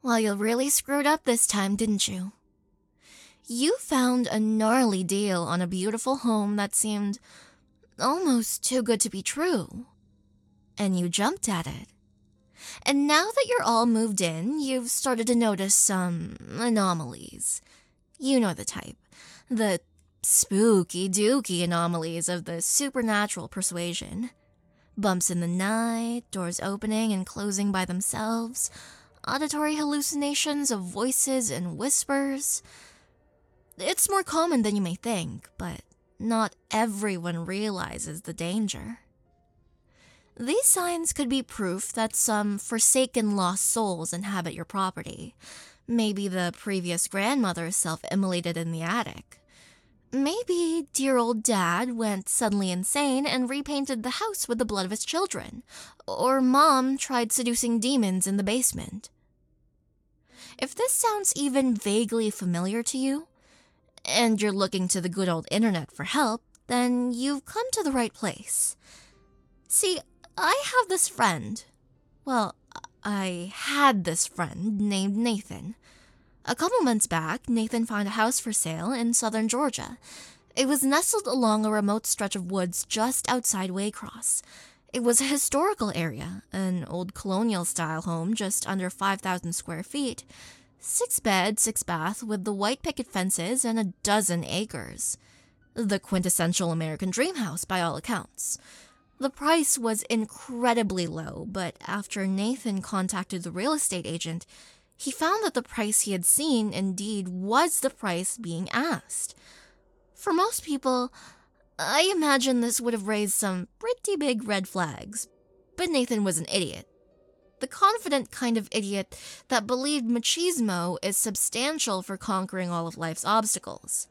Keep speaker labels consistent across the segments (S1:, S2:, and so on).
S1: Well, you really screwed up this time, didn't you? You found a gnarly deal on a beautiful home that seemed almost too good to be true. And you jumped at it. And now that you're all moved in, you've started to notice some anomalies. You know the type. The spooky dooky anomalies of the supernatural persuasion. Bumps in the night, doors opening and closing by themselves, auditory hallucinations of voices and whispers. It's more common than you may think, but not everyone realizes the danger. These signs could be proof that some forsaken lost souls inhabit your property. Maybe the previous grandmother self-immolated in the attic. Maybe dear old dad went suddenly insane and repainted the house with the blood of his children. Or mom tried seducing demons in the basement. If this sounds even vaguely familiar to you, and you're looking to the good old internet for help, then you've come to the right place. See, I have this friend. Well, I had this friend named Nathan. A couple months back, Nathan found a house for sale in southern Georgia. It was nestled along a remote stretch of woods just outside Waycross. It was a historical area, an old colonial-style home just under 5,000 square feet. 6 bed, 6 bath, with the white picket fences and a dozen acres. The quintessential American dream house, by all accounts. The price was incredibly low, but after Nathan contacted the real estate agent, he found that the price he had seen indeed was the price being asked. For most people, I imagine this would have raised some pretty big red flags, but Nathan was an idiot. The confident kind of idiot that believed machismo is substantial for conquering all of life's obstacles.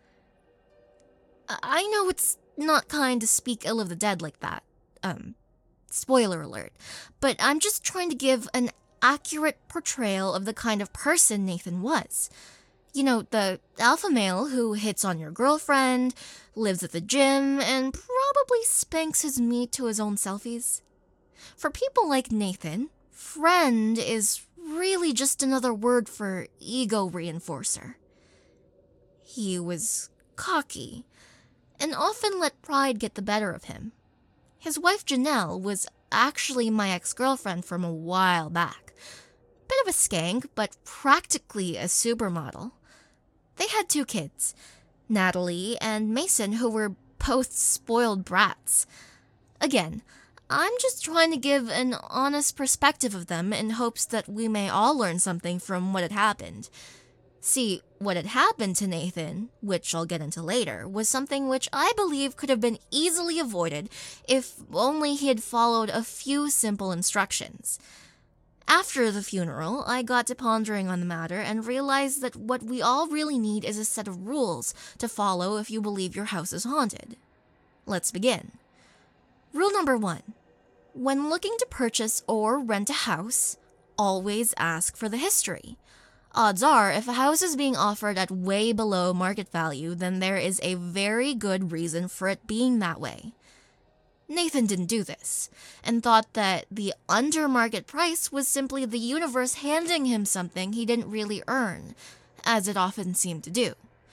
S1: I know it's not kind to speak ill of the dead like that. Spoiler alert. But I'm just trying to give an accurate portrayal of the kind of person Nathan was. You know, the alpha male who hits on your girlfriend, lives at the gym, and probably spanks his meat to his own selfies. For people like Nathan, friend is really just another word for ego reinforcer. He was cocky, and often let pride get the better of him. His wife Janelle was actually my ex-girlfriend from a while back. Bit of a skank, but practically a supermodel. They had 2 kids, Natalie and Mason, who were both spoiled brats. Again, I'm just trying to give an honest perspective of them in hopes that we may all learn something from what had happened. See, what had happened to Nathan, which I'll get into later, was something which I believe could have been easily avoided if only he had followed a few simple instructions. After the funeral, I got to pondering on the matter and realized that what we all really need is a set of rules to follow if you believe your house is haunted. Let's begin. Rule number 1. When looking to purchase or rent a house, always ask for the history. Odds are, if a house is being offered at way below market value, then there is a very good reason for it being that way. Nathan didn't do this, and thought that the under-market price was simply the universe handing him something he didn't really earn, as it often seemed to do.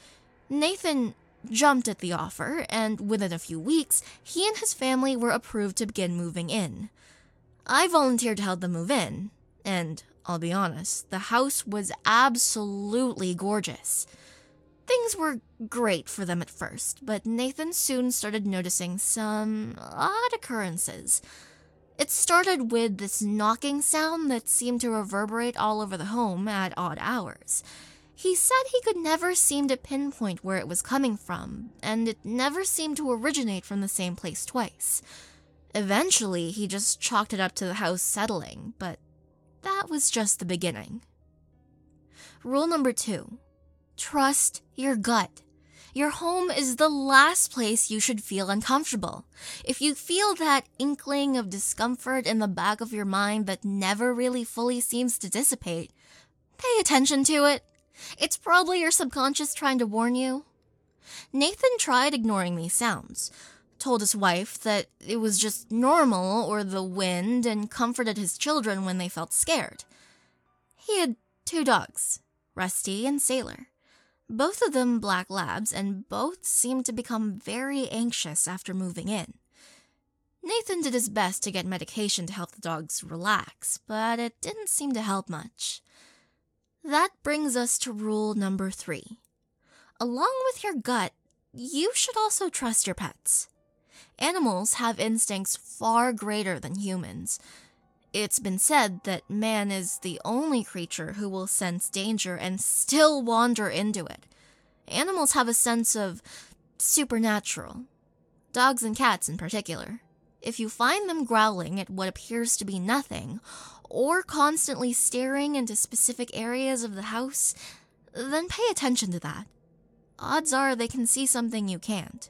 S1: Nathan jumped at the offer, and within a few weeks, he and his family were approved to begin moving in. I volunteered to help them move in, and I'll be honest, the house was absolutely gorgeous. Things were great for them at first, but Nathan soon started noticing some odd occurrences. It started with this knocking sound that seemed to reverberate all over the home at odd hours. He said he could never seem to pinpoint where it was coming from, and it never seemed to originate from the same place twice. Eventually, he just chalked it up to the house settling, but that was just the beginning. Rule number 2. Trust your gut. Your home is the last place you should feel uncomfortable. If you feel that inkling of discomfort in the back of your mind that never really fully seems to dissipate, pay attention to it. It's probably your subconscious trying to warn you. Nathan tried ignoring these sounds, told his wife that it was just normal or the wind, and comforted his children when they felt scared. He had Two dogs, Rusty and Sailor. Both of them black labs, and both seemed to become very anxious after moving in. Nathan did his best to get medication to help the dogs relax, but it didn't seem to help much. That brings us to rule number 3. Along with your gut, you should also trust your pets. Animals have instincts far greater than humans. It's been said that man is the only creature who will sense danger and still wander into it. Animals have a sense of supernatural. Dogs and cats in particular. If you find them growling at what appears to be nothing, or constantly staring into specific areas of the house, then pay attention to that. Odds are they can see something you can't.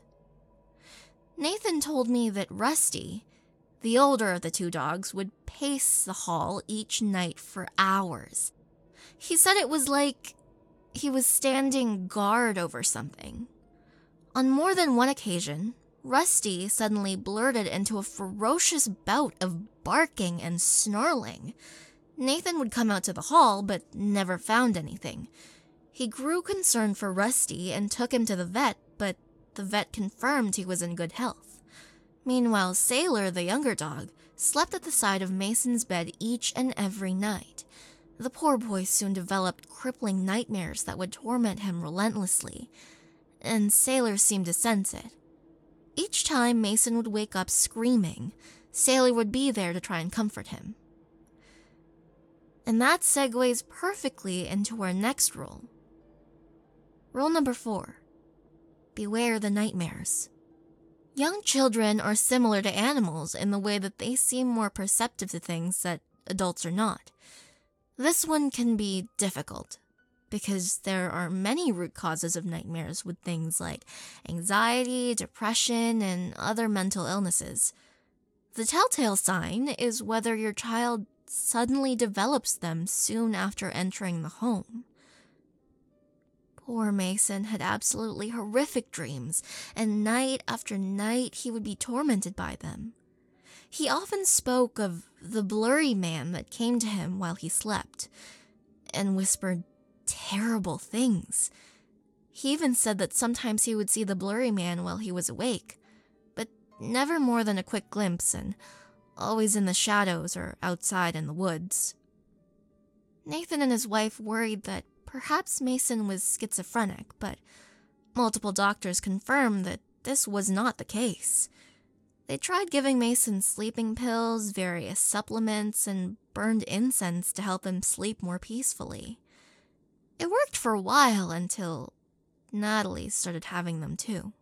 S1: Nathan told me that Rusty, the older of the two dogs, would pace the hall each night for hours. He said it was like he was standing guard over something. On more than one occasion, Rusty suddenly blurted into a ferocious bout of barking and snarling. Nathan would come out to the hall, but never found anything. He grew concerned for Rusty and took him to the vet, but the vet confirmed he was in good health. Meanwhile, Sailor, the younger dog, slept at the side of Mason's bed each and every night. The poor boy soon developed crippling nightmares that would torment him relentlessly, and Sailor seemed to sense it. Each time Mason would wake up screaming, Sailor would be there to try and comfort him. And that segues perfectly into our next rule. Rule number 4. Beware the nightmares. Young children are similar to animals in the way that they seem more perceptive to things that adults are not. This one can be difficult, because there are many root causes of nightmares with things like anxiety, depression, and other mental illnesses. The telltale sign is whether your child suddenly develops them soon after entering the home. Poor Mason had absolutely horrific dreams, and night after night he would be tormented by them. He often spoke of the blurry man that came to him while he slept, and whispered terrible things. He even said that sometimes he would see the blurry man while he was awake, but never more than a quick glimpse, and always in the shadows or outside in the woods. Nathan and his wife worried that perhaps Mason was schizophrenic, but multiple doctors confirmed that this was not the case. They tried giving Mason sleeping pills, various supplements, and burned incense to help him sleep more peacefully. It worked for a while until Natalie started having them too.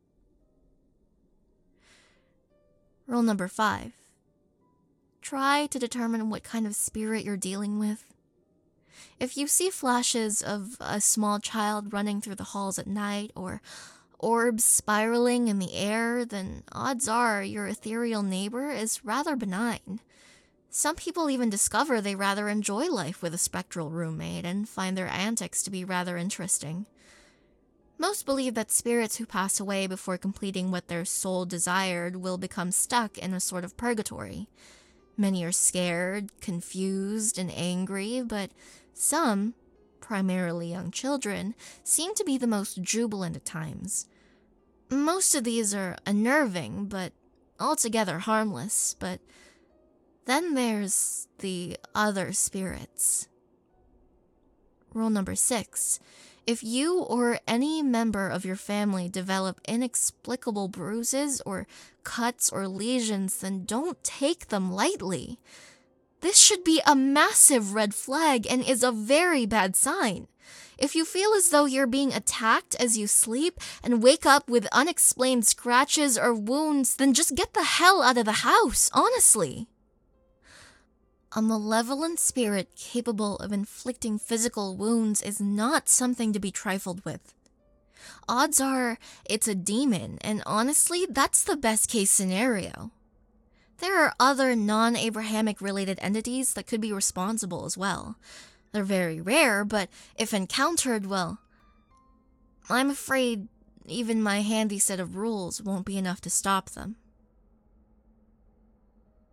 S1: Rule number 5. Try to determine what kind of spirit you're dealing with. If you see flashes of a small child running through the halls at night or orbs spiraling in the air, then odds are your ethereal neighbor is rather benign. Some people even discover they rather enjoy life with a spectral roommate and find their antics to be rather interesting. Most believe that spirits who pass away before completing what their soul desired will become stuck in a sort of purgatory. Many are scared, confused, and angry, but some, primarily young children, seem to be the most jubilant at times. Most of these are unnerving, but altogether harmless, but then there's the other spirits. Rule number 6. If you or any member of your family develop inexplicable bruises or cuts or lesions, then don't take them lightly. This should be a massive red flag and is a very bad sign. If you feel as though you're being attacked as you sleep and wake up with unexplained scratches or wounds, then just get the hell out of the house, honestly. A malevolent spirit capable of inflicting physical wounds is not something to be trifled with. Odds are it's a demon, and honestly, that's the best case scenario. There are other non-Abrahamic related entities that could be responsible as well. They're very rare, but if encountered, well, I'm afraid even my handy set of rules won't be enough to stop them.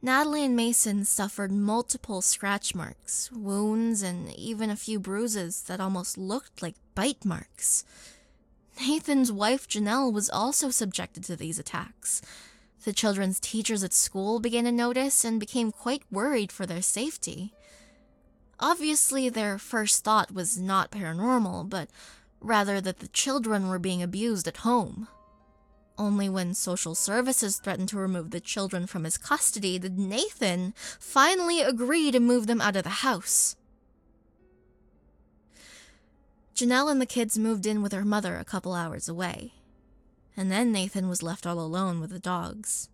S1: Natalie and Mason suffered multiple scratch marks, wounds, and even a few bruises that almost looked like bite marks. Nathan's wife Janelle was also subjected to these attacks. The children's teachers at school began to notice and became quite worried for their safety. Obviously, their first thought was not paranormal, but rather that the children were being abused at home. Only when social services threatened to remove the children from his custody did Nathan finally agree to move them out of the house. Janelle and the kids moved in with her mother a couple hours away, and then Nathan was left all alone with the dogs.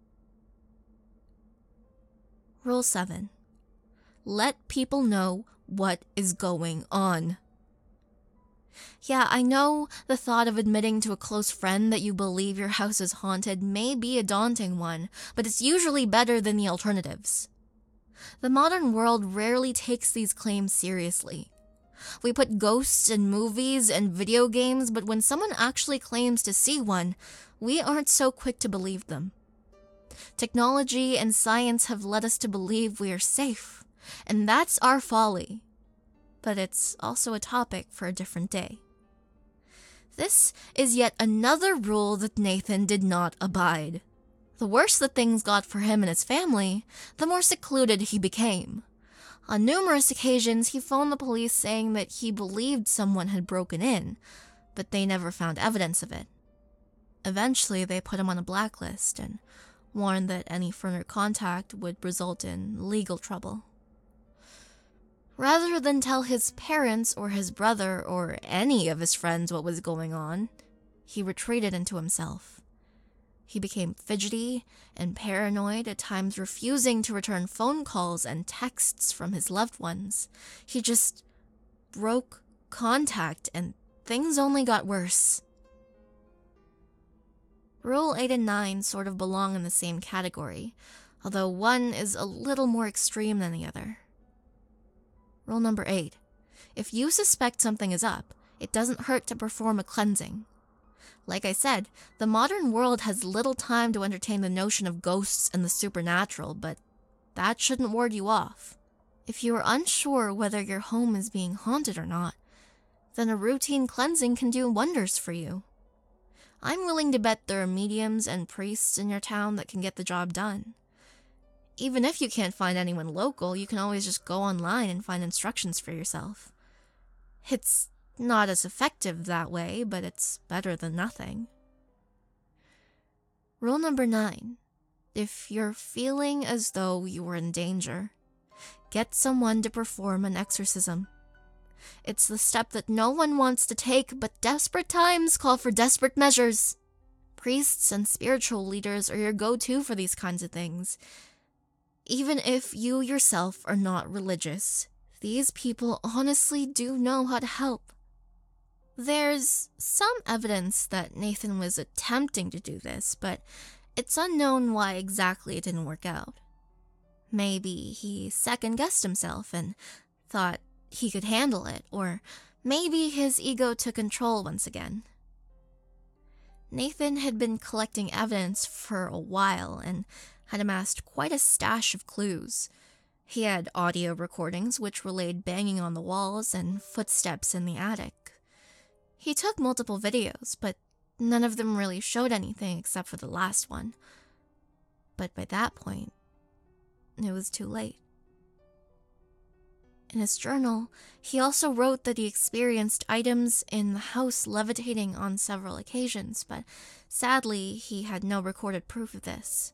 S1: Rule 7. Let people know what is going on. Yeah, I know the thought of admitting to a close friend that you believe your house is haunted may be a daunting one, but it's usually better than the alternatives. The modern world rarely takes these claims seriously. We put ghosts in movies and video games, but when someone actually claims to see one, we aren't so quick to believe them. Technology and science have led us to believe we are safe, and that's our folly. But it's also a topic for a different day. This is yet another rule that Nathan did not abide. The worse that things got for him and his family, the more secluded he became. On numerous occasions, he phoned the police saying that he believed someone had broken in, but they never found evidence of it. Eventually, they put him on a blacklist and warned that any further contact would result in legal trouble. Rather than tell his parents or his brother or any of his friends what was going on, he retreated into himself. He became fidgety and paranoid, at times refusing to return phone calls and texts from his loved ones. He just broke contact, and things only got worse. Rule 8 and 9 sort of belong in the same category, although one is a little more extreme than the other. Rule number 8. If you suspect something is up, it doesn't hurt to perform a cleansing. Like I said, the modern world has little time to entertain the notion of ghosts and the supernatural, but that shouldn't ward you off. If you are unsure whether your home is being haunted or not, then a routine cleansing can do wonders for you. I'm willing to bet there are mediums and priests in your town that can get the job done. Even if you can't find anyone local, you can always just go online and find instructions for yourself. It's not as effective that way, but it's better than nothing. Rule number 9. If you're feeling as though you are in danger, get someone to perform an exorcism. It's the step that no one wants to take, but desperate times call for desperate measures. Priests and spiritual leaders are your go-to for these kinds of things. Even if you yourself are not religious, these people honestly do know how to help. There's some evidence that Nathan was attempting to do this, but it's unknown why exactly it didn't work out. Maybe he second-guessed himself and thought he could handle it, or maybe his ego took control once again. Nathan had been collecting evidence for a while and had amassed quite a stash of clues. He had audio recordings which relayed banging on the walls and footsteps in the attic. He took multiple videos, but none of them really showed anything except for the last one. But by that point, it was too late. In his journal, he also wrote that he experienced items in the house levitating on several occasions, but sadly, he had no recorded proof of this.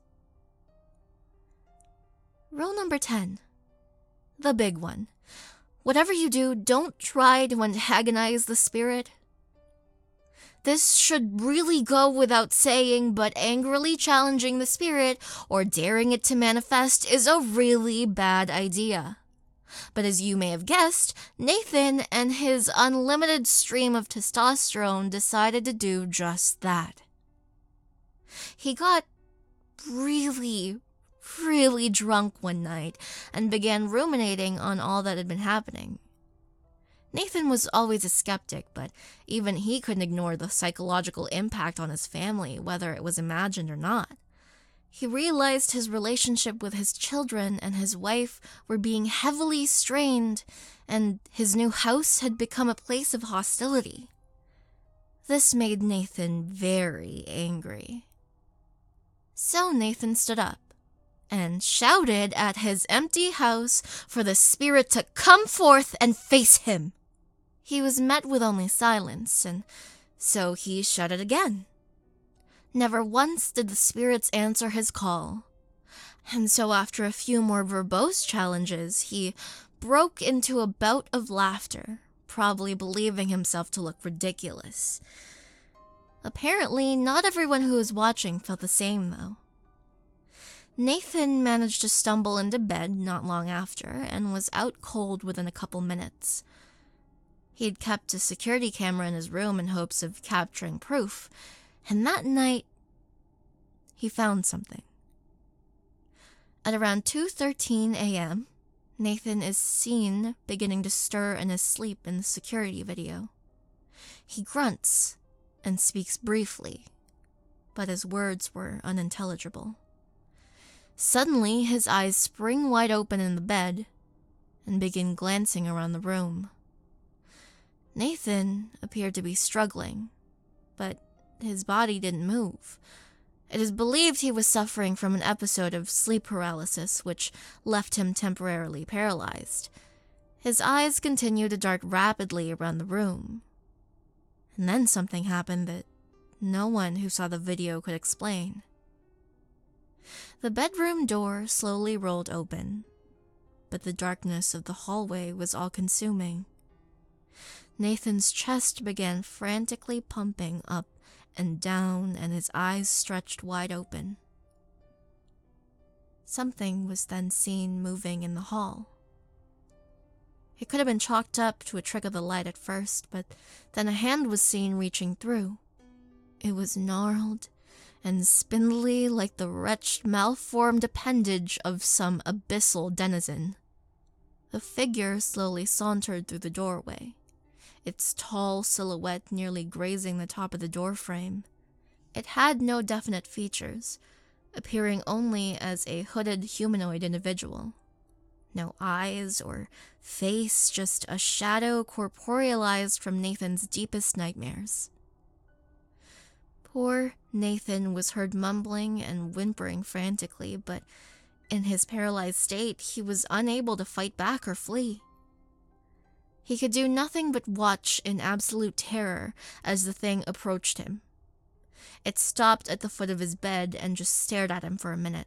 S1: Rule number 10. The big one. Whatever you do, don't try to antagonize the spirit. This should really go without saying, but angrily challenging the spirit or daring it to manifest is a really bad idea. But as you may have guessed, Nathan and his unlimited stream of testosterone decided to do just that. He got really drunk one night and began ruminating on all that had been happening. Nathan was always a skeptic, but even he couldn't ignore the psychological impact on his family, whether it was imagined or not. He realized his relationship with his children and his wife were being heavily strained, and his new house had become a place of hostility. This made Nathan very angry. So Nathan stood up and shouted at his empty house for the spirit to come forth and face him. He was met with only silence, and so he shouted again. Never once did the spirits answer his call, and so after a few more verbose challenges, he broke into a bout of laughter, probably believing himself to look ridiculous. Apparently, not everyone who was watching felt the same, though. Nathan managed to stumble into bed not long after, and was out cold within a couple minutes. He'd kept a security camera in his room in hopes of capturing proof, and that night, he found something. At around 2:13 a.m., Nathan is seen beginning to stir in his sleep in the security video. He grunts and speaks briefly, but his words were unintelligible. Suddenly, his eyes spring wide open in the bed and begin glancing around the room. Nathan appeared to be struggling, but his body didn't move. It is believed he was suffering from an episode of sleep paralysis, which left him temporarily paralyzed. His eyes continued to dart rapidly around the room. And then something happened that no one who saw the video could explain. The bedroom door slowly rolled open, but the darkness of the hallway was all-consuming. Nathan's chest began frantically pumping up and down, and his eyes stretched wide open. Something was then seen moving in the hall. It could have been chalked up to a trick of the light at first, but then a hand was seen reaching through. It was gnarled and spindly like the wretched, malformed appendage of some abyssal denizen. The figure slowly sauntered through the doorway, its tall silhouette nearly grazing the top of the doorframe. It had no definite features, appearing only as a hooded humanoid individual. No eyes or face, just a shadow corporealized from Nathan's deepest nightmares. Poor Nathan was heard mumbling and whimpering frantically, but in his paralyzed state, he was unable to fight back or flee. He could do nothing but watch in absolute terror as the thing approached him. It stopped at the foot of his bed and just stared at him for a minute.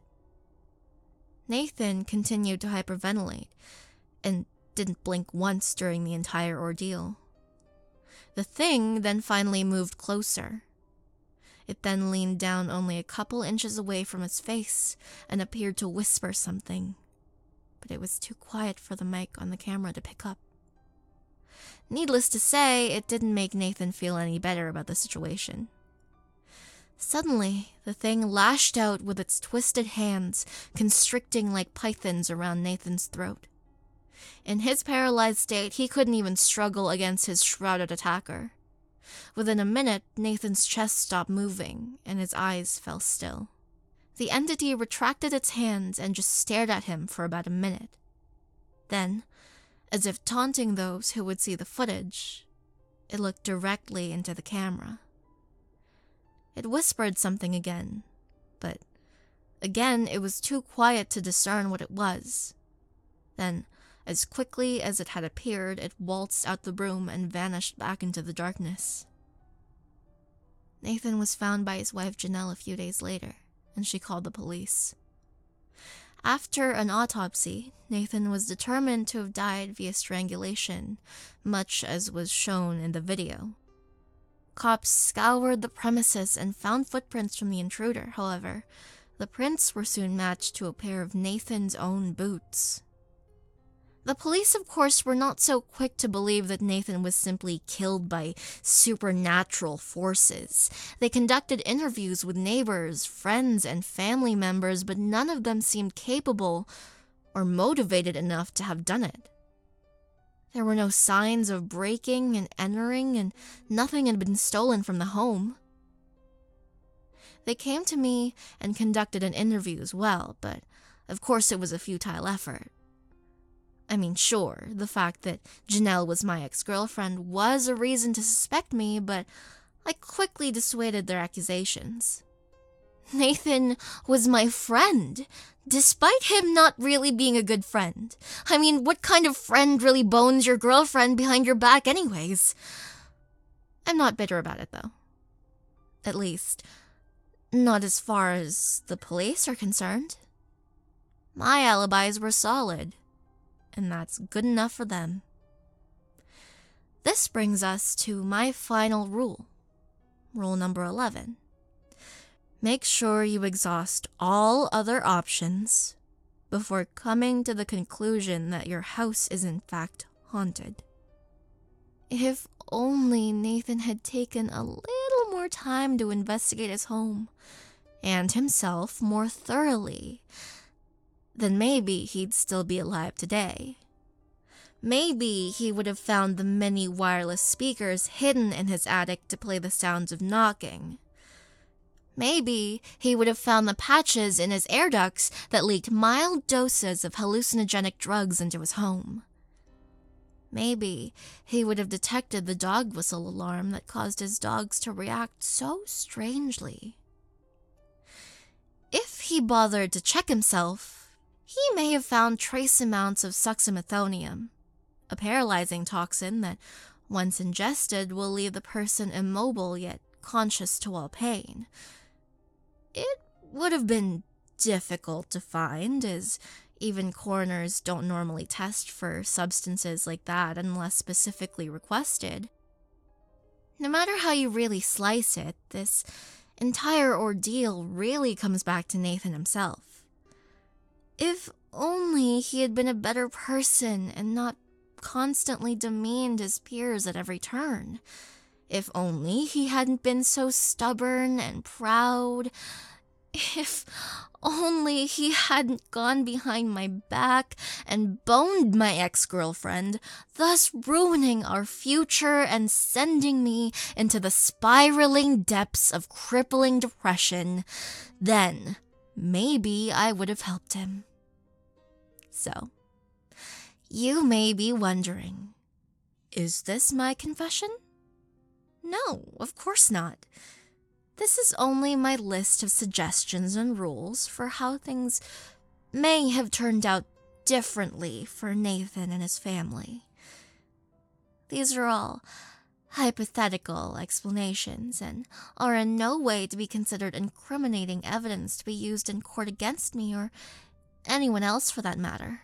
S1: Nathan continued to hyperventilate and didn't blink once during the entire ordeal. The thing then finally moved closer. It then leaned down only a couple inches away from his face and appeared to whisper something, but it was too quiet for the mic on the camera to pick up. Needless to say, it didn't make Nathan feel any better about the situation. Suddenly, the thing lashed out with its twisted hands, constricting like pythons around Nathan's throat. In his paralyzed state, he couldn't even struggle against his shrouded attacker. Within a minute, Nathan's chest stopped moving, and his eyes fell still. The entity retracted its hands and just stared at him for about a minute. Then, as if taunting those who would see the footage, it looked directly into the camera. It whispered something again, but again it was too quiet to discern what it was. Then, as quickly as it had appeared, it waltzed out the room and vanished back into the darkness. Nathan was found by his wife Janelle a few days later, and she called the police. After an autopsy, Nathan was determined to have died via strangulation, much as was shown in the video. Cops scoured the premises and found footprints from the intruder. However, the prints were soon matched to a pair of Nathan's own boots. The police, of course, were not so quick to believe that Nathan was simply killed by supernatural forces. They conducted interviews with neighbors, friends, and family members, but none of them seemed capable or motivated enough to have done it. There were no signs of breaking and entering, and nothing had been stolen from the home. They came to me and conducted an interview as well, but of course it was a futile effort. I mean, sure, the fact that Janelle was my ex-girlfriend was a reason to suspect me, but I quickly dissuaded their accusations. Nathan was my friend, despite him not really being a good friend. I mean, what kind of friend really bones your girlfriend behind your back anyways? I'm not bitter about it, though. At least, not as far as the police are concerned. My alibis were solid, and that's good enough for them. This brings us to my final rule. Rule number 11. Make sure you exhaust all other options before coming to the conclusion that your house is in fact haunted. If only Nathan had taken a little more time to investigate his home and himself more thoroughly, then maybe he'd still be alive today. Maybe he would have found the many wireless speakers hidden in his attic to play the sounds of knocking. Maybe he would have found the patches in his air ducts that leaked mild doses of hallucinogenic drugs into his home. Maybe he would have detected the dog whistle alarm that caused his dogs to react so strangely. If he bothered to check himself, he may have found trace amounts of suxamethonium, a paralyzing toxin that, once ingested, will leave the person immobile yet conscious to all pain. It would have been difficult to find, as even coroners don't normally test for substances like that unless specifically requested. No matter how you really slice it, this entire ordeal really comes back to Nathan himself. If only he had been a better person and not constantly demeaned his peers at every turn. If only he hadn't been so stubborn and proud. If only he hadn't gone behind my back and boned my ex-girlfriend, thus ruining our future and sending me into the spiraling depths of crippling depression, then maybe I would have helped him. So, you may be wondering, is this my confession? No, of course not. This is only my list of suggestions and rules for how things may have turned out differently for Nathan and his family. These are all hypothetical explanations and are in no way to be considered incriminating evidence to be used in court against me or anyone else for that matter.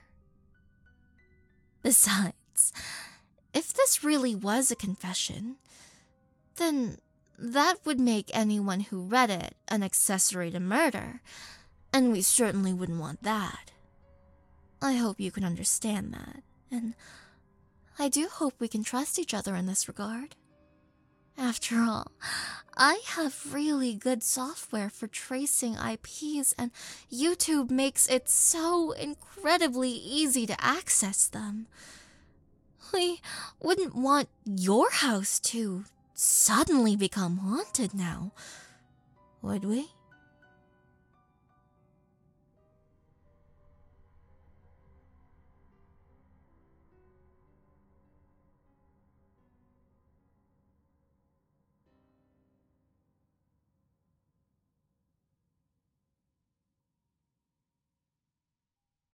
S1: Besides, if this really was a confession, then that would make anyone who read it an accessory to murder, and we certainly wouldn't want that. I hope you can understand that, and I do hope we can trust each other in this regard. After all, I have really good software for tracing IPs, and YouTube makes it so incredibly easy to access them. We wouldn't want your house to suddenly become haunted now, would we?